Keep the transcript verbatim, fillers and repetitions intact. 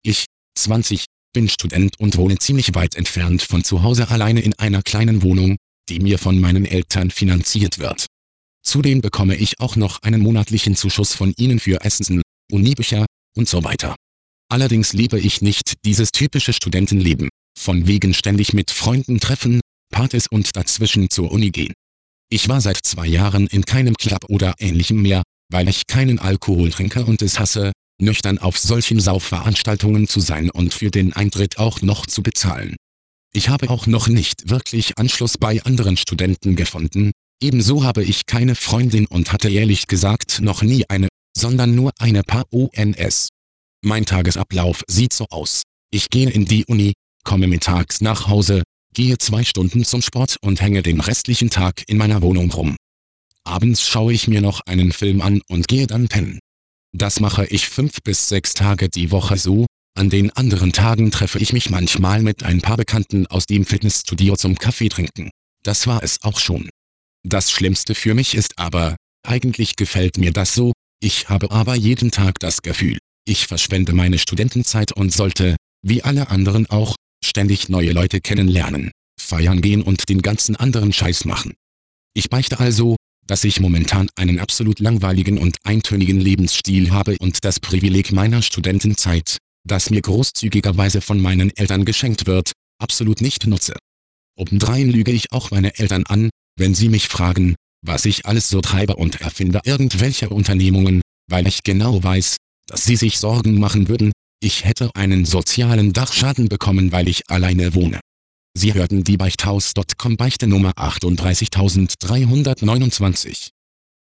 Ich, zwanzig, bin Student und wohne ziemlich weit entfernt von zu Hause alleine in einer kleinen Wohnung, die mir von meinen Eltern finanziert wird. Zudem bekomme ich auch noch einen monatlichen Zuschuss von ihnen für Essen, Unibücher und so weiter. Allerdings lebe ich nicht dieses typische Studentenleben, von wegen ständig mit Freunden treffen, Partys und dazwischen zur Uni gehen. Ich war seit zwei Jahren in keinem Club oder ähnlichem mehr, weil ich keinen Alkohol trinke und es hasse, nüchtern auf solchen Saufveranstaltungen zu sein und für den Eintritt auch noch zu bezahlen. Ich habe auch noch nicht wirklich Anschluss bei anderen Studenten gefunden, ebenso habe ich keine Freundin und hatte ehrlich gesagt noch nie eine, sondern nur eine Paar O N S. Mein Tagesablauf sieht so aus. Ich gehe in die Uni, komme mittags nach Hause, gehe zwei Stunden zum Sport und hänge den restlichen Tag in meiner Wohnung rum. Abends schaue ich mir noch einen Film an und gehe dann pennen. Das mache ich fünf bis sechs Tage die Woche so, an den anderen Tagen treffe ich mich manchmal mit ein paar Bekannten aus dem Fitnessstudio zum Kaffee trinken. Das war es auch schon. Das Schlimmste für mich ist aber, eigentlich gefällt mir das so, ich habe aber jeden Tag das Gefühl, ich verschwende meine Studentenzeit und sollte, wie alle anderen auch, ständig neue Leute kennenlernen, feiern gehen und den ganzen anderen Scheiß machen. Ich beichte also, dass ich momentan einen absolut langweiligen und eintönigen Lebensstil habe und das Privileg meiner Studentenzeit, das mir großzügigerweise von meinen Eltern geschenkt wird, absolut nicht nutze. Obendrein lüge ich auch meine Eltern an, wenn sie mich fragen, was ich alles so treibe und erfinde irgendwelche Unternehmungen, weil ich genau weiß, dass sie sich Sorgen machen würden, ich hätte einen sozialen Dachschaden bekommen, weil ich alleine wohne. Sie hörten die Beichthaus Punkt com Beichte Nummer achtunddreißigtausenddreihundertneunundzwanzig.